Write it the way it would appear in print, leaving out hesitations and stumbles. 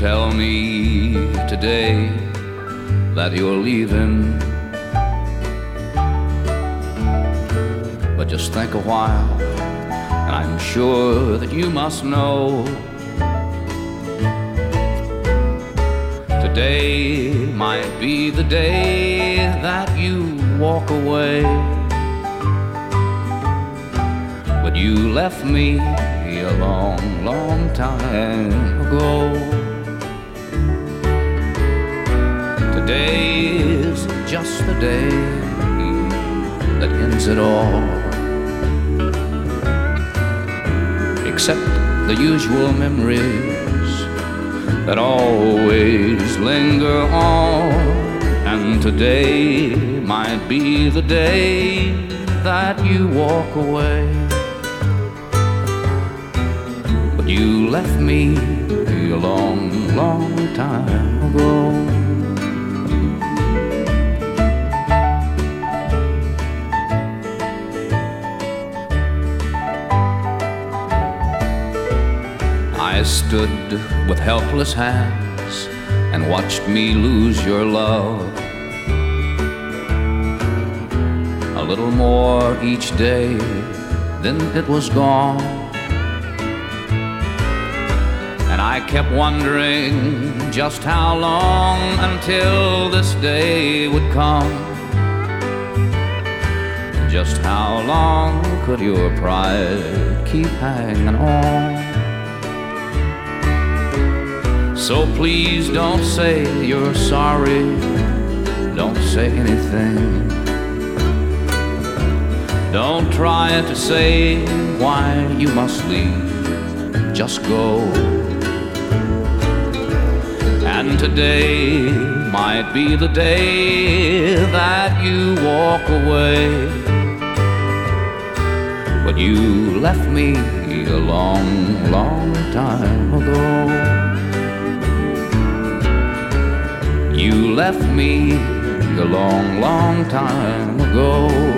tell me today that you're leaving, but just think a while, and I'm sure that you must know today might be the day that you walk away. But you left me a long, long time ago. Today is just the day that ends it all, except the usual memories that always linger on. And today might be the day that you walk away. But you left me a long, long time ago. I stood with helpless hands and watched me lose your love. A little more each day, then it was gone. And I kept wondering just how long until this day would come. Just how long could your pride keep hanging on? So please don't say you're sorry, don't say anything. Don't try to say why you must leave, just go. And today might be the day that you walk away. But you left me a long, long time ago. You left me a long, long time ago.